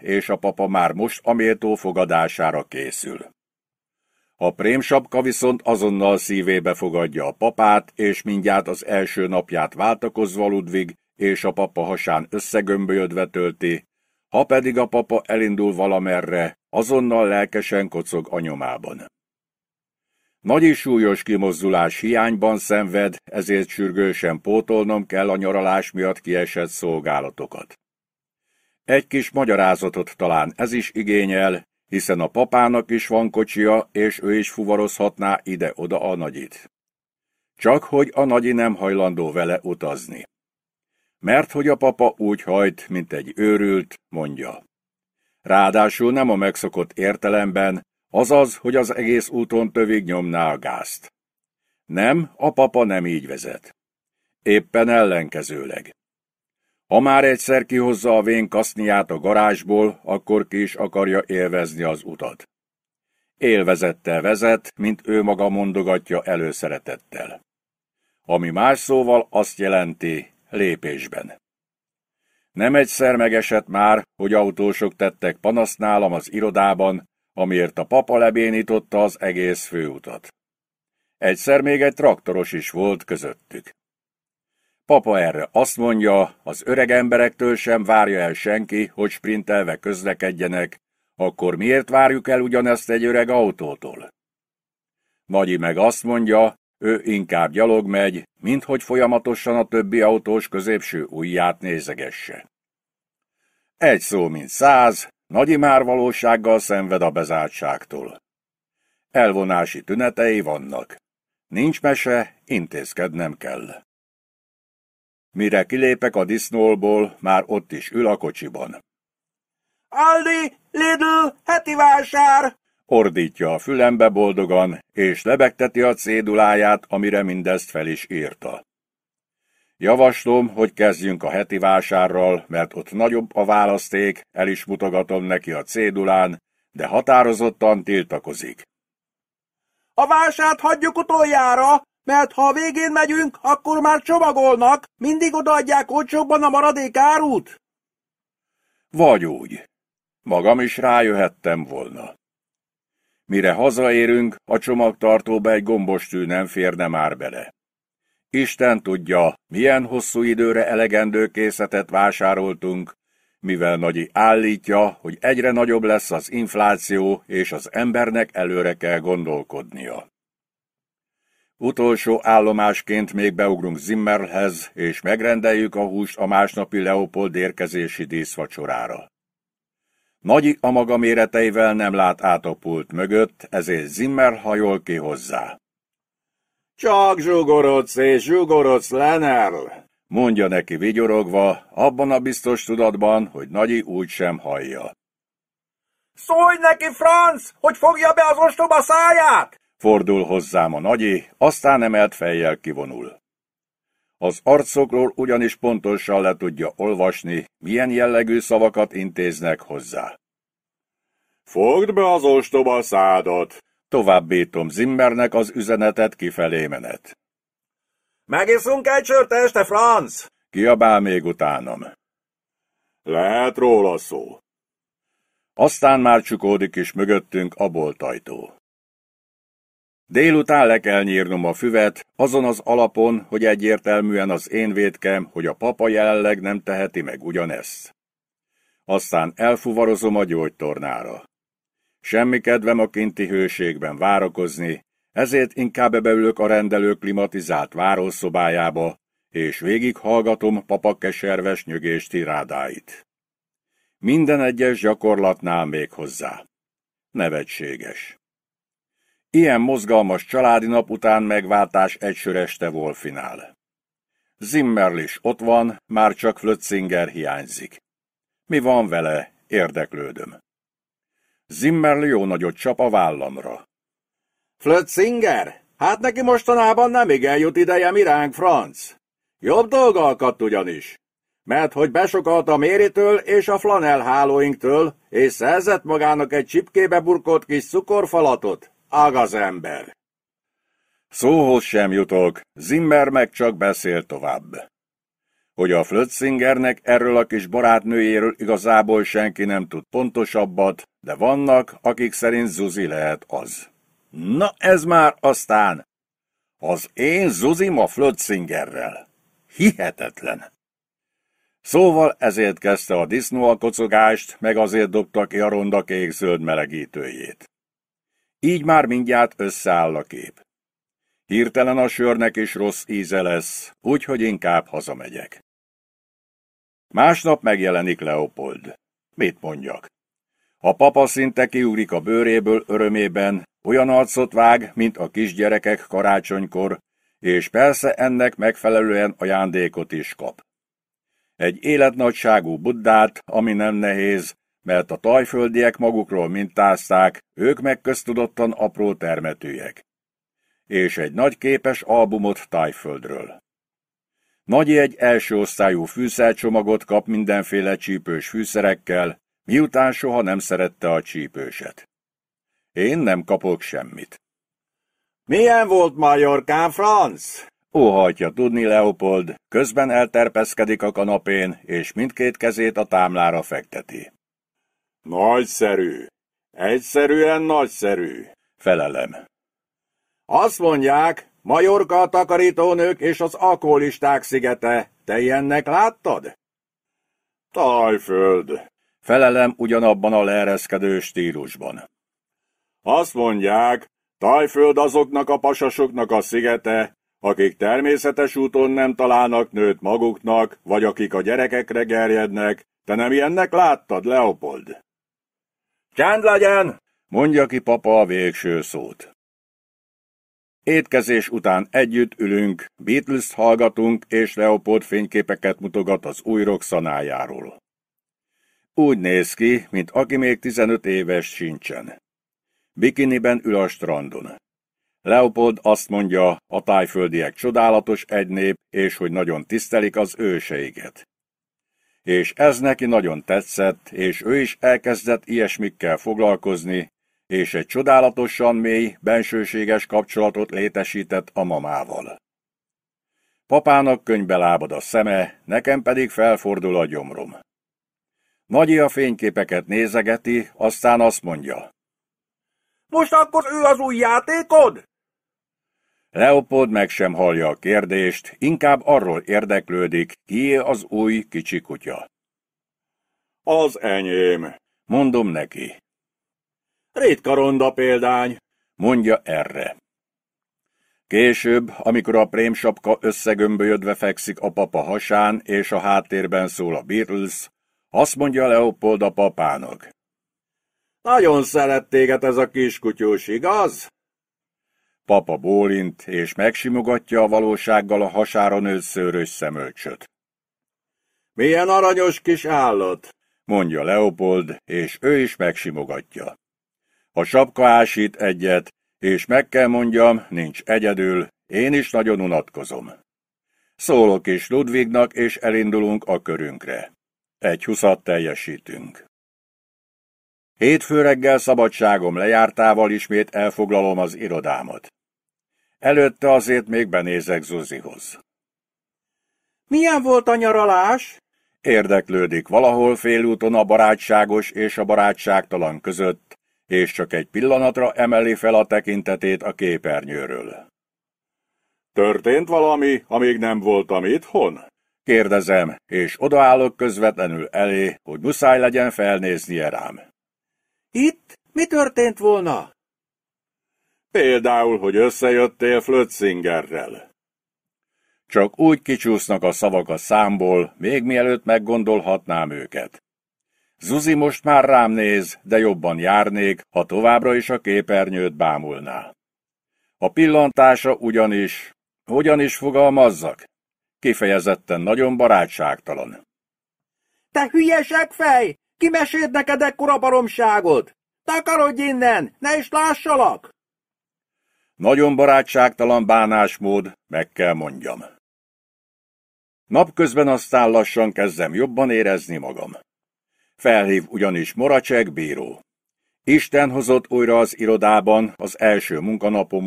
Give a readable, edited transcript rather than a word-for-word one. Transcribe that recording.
és a papa már most a méltó fogadására készül. A prémsapka viszont azonnal szívébe fogadja a papát, és mindjárt az első napját váltakozva Ludvig és a papa hasán összegömbölyödve tölti, ha pedig a papa elindul valamerre, azonnal lelkesen kocog a nyomában. Nagy és súlyos kimozdulás hiányban szenved, ezért sürgősen pótolnom kell a nyaralás miatt kiesett szolgálatokat. Egy kis magyarázatot talán ez is igényel, hiszen a papának is van kocsia, és ő is fuvarozhatná ide-oda a nagyit. Csak hogy a nagyi nem hajlandó vele utazni. Mert hogy a papa úgy hajt, mint egy őrült, mondja. Ráadásul nem a megszokott értelemben, azaz, hogy az egész úton tövig nyomná a gázt. Nem, a papa nem így vezet. Éppen ellenkezőleg. Ha már egyszer kihozza a vén kaszniát a garázsból, akkor ki is akarja élvezni az utat. Élvezettel vezet, mint ő maga mondogatja előszeretettel. Ami más szóval azt jelenti, lépésben. Nem egyszer megesett már, hogy autósok tettek panaszt nálam az irodában, amiért a papa lebénította az egész főutat. Egyszer még egy traktoros is volt közöttük. Papa erre azt mondja, az öreg emberektől sem várja el senki, hogy sprintelve közlekedjenek, akkor miért várjuk el ugyanezt egy öreg autótól? Nagyi meg azt mondja, ő inkább gyalog megy, minthogy folyamatosan a többi autós középső ujját nézegesse. Egy szó mint 100, Nagyi már valósággal szenved a bezártságtól. Elvonási tünetei vannak. Nincs mese, intézkednem kell. Mire kilépek a disznóból, már ott is ül a kocsiban. Aldi, Lidl, heti vásár! Ordítja a fülembe boldogan, és lebegteti a céduláját, amire mindezt fel is írta. Javaslom, hogy kezdjünk a heti vásárral, mert ott nagyobb a választék, el is mutogatom neki a cédulán, de határozottan tiltakozik. A vásárt hagyjuk utoljára, mert ha a végén megyünk, akkor már csomagolnak, mindig odaadják olcsóbban a maradék árut. Vagy úgy. Magam is rájöhettem volna. Mire hazaérünk, a csomagtartóba egy gombostű nem férne már bele. Isten tudja, milyen hosszú időre elegendő készletet vásároltunk, mivel Nagyi állítja, hogy egyre nagyobb lesz az infláció, és az embernek előre kell gondolkodnia. Utolsó állomásként még beugrunk Zimmerhez, és megrendeljük a húst a másnapi Leopold érkezési díszvacsorára. Nagyi a maga méreteivel nem lát át a pult mögött, ezért Zimmer hajol ki hozzá. Csak zsugorodsz és zsugorodsz, Lenerl, mondja neki vigyorogva, abban a biztos tudatban, hogy Nagyi úgysem hallja. Szólj neki, Franz, hogy fogja be az ostoba száját! Fordul hozzám a Nagyi, aztán emelt fejjel kivonul. Az arcokról ugyanis pontosan le tudja olvasni, milyen jellegű szavakat intéznek hozzá. Fogd be az ostoba szádat! Továbbítom Zimmernek az üzenetet kifelé menet. Megiszunk egy sört este, Franz! Kiabál még utánam. Lehet róla szó. Aztán már csukódik is mögöttünk a boltajtó. Délután le kell nyírnom a füvet, azon az alapon, hogy egyértelműen az én vétkem, hogy a papa jelenleg nem teheti meg ugyanezt. Aztán elfuvarozom a gyógytornára. Semmi kedvem a kinti hőségben várakozni, ezért inkább beülök a rendelő klimatizált várószobájába, és végighallgatom papa keserves nyögés tirádáit. Minden egyes gyakorlatnál még hozzá. Nevetséges. Ilyen mozgalmas családi nap után megváltás egysör este Wolfinál. Zimmerl is ott van, már csak Flötzinger hiányzik. Mi van vele? Érdeklődöm. Zimmerl jó nagyot csap a vállamra. Flötzinger? Hát neki mostanában nem igen jut ideje miránk, Franz. Jobb dolga akadt ugyanis. Mert hogy besokalt a Méritől és a flanellhálóinktől, és szerzett magának egy csipkébe burkolt kis cukorfalatot. Agaz ember. Szóhoz sem jutok, Zimmer meg csak beszél tovább. hogy a Flötzingernek erről a kis barátnőjéről igazából senki nem tud pontosabbat, de vannak, akik szerint Zuzi lehet az. Na ez már aztán! Az én Zuzim a Flötzingerrel. Hihetetlen! Szóval ezért kezdte a disznó a kocogást, meg azért dobta ki a ronda kék-zöld melegítőjét. Így már mindjárt összeáll a kép. Hirtelen a sörnek is rossz íze lesz, úgyhogy inkább hazamegyek. Másnap megjelenik Leopold. Mit mondjak? A papa szinte kiugrik a bőréből örömében, olyan arcot vág, mint a kisgyerekek karácsonykor, és persze ennek megfelelően ajándékot is kap. Egy életnagyságú Buddát, ami nem nehéz, mert a tajföldiek magukról mintázták, ők meg köztudottan apró termetűek. És egy nagy képes albumot Tájföldről. Nagyi egy első osztályú fűszercsomagot kap mindenféle csípős fűszerekkel, miután soha nem szerette a csípőset. Én nem kapok semmit. Milyen volt Majorkán, Franz? Óhajtja tudni Leopold, közben elterpeszkedik a kanapén, és mindkét kezét a támlára fekteti. Nagyszerű. Egyszerűen nagyszerű, felelem. Azt mondják, Majorka a takarítónők és az alkoholisták szigete. Te ilyennek láttad? Tájföld, felelem ugyanabban a leereszkedő stílusban. Azt mondják, Tájföld azoknak a pasasoknak a szigete, akik természetes úton nem találnak nőt maguknak, vagy akik a gyerekekre gerjednek. Te nem ilyennek láttad, Leopold? Csend legyen, mondja ki papa a végső szót. Étkezés után együtt ülünk, Beatles-t hallgatunk, és Leopold fényképeket mutogat az új Roxanájáról. Úgy néz ki, mint aki még 15 éves sincsen. Bikiniben ül a strandon. Leopold azt mondja, a tájföldiek csodálatos egynép, és hogy nagyon tisztelik az őseiket. És ez neki nagyon tetszett, és ő is elkezdett ilyesmikkel foglalkozni, és egy csodálatosan mély, bensőséges kapcsolatot létesített a mamával. Papának könyvbe lábad a szeme, nekem pedig felfordul a gyomrom. Nagyi a fényképeket nézegeti, aztán azt mondja. Most akkor ő az új játékod? Leopold meg sem hallja a kérdést, inkább arról érdeklődik, kié az új kicsi kutya. Az enyém, mondom neki. Ritka ronda példány, mondja erre. Később, amikor a prémsapka összegömbölyödve fekszik a papa hasán, és a háttérben szól a Beatles, azt mondja Leopold a papának. Nagyon szeret téged ez a kiskutyus, igaz? Papa bólint, és megsimogatja a valósággal a hasára nőtt szőrös szemölcsöt. Milyen aranyos kis állat, mondja Leopold, és ő is megsimogatja. A sapka ásít egyet, és meg kell mondjam, nincs egyedül, én is nagyon unatkozom. Szólok is Ludwignak, és elindulunk a körünkre. Egy 20-at teljesítünk. Hétfő reggel szabadságom lejártával ismét elfoglalom az irodámat. Előtte azért még benézek Zuzihoz. Milyen volt a nyaralás? Érdeklődik valahol félúton a barátságos és a barátságtalan között, és csak egy pillanatra emeli fel a tekintetét a képernyőről. Történt valami, amíg nem voltam itthon? Kérdezem, és odaállok közvetlenül elé, hogy muszáj legyen felnéznie rám. Itt? Mi történt volna? Például, hogy összejöttél Flötzingerrel. Csak úgy kicsúsznak a szavak a számból, még mielőtt meggondolhatnám őket. Zuzi most már rám néz, de jobban járnék, ha továbbra is a képernyőt bámulná. A pillantása ugyanis, hogyan is fogalmazzak? Kifejezetten nagyon barátságtalan. Te hülyeségfej! Ki mesélt neked ekkora baromságot? Takarodj innen, ne is lássalak! Nagyon barátságtalan bánásmód, meg kell mondjam. Napközben aztán lassan kezdem jobban érezni magam. Felhív ugyanis Moracsek bíró. Isten hozott újra az irodában az első munkanapom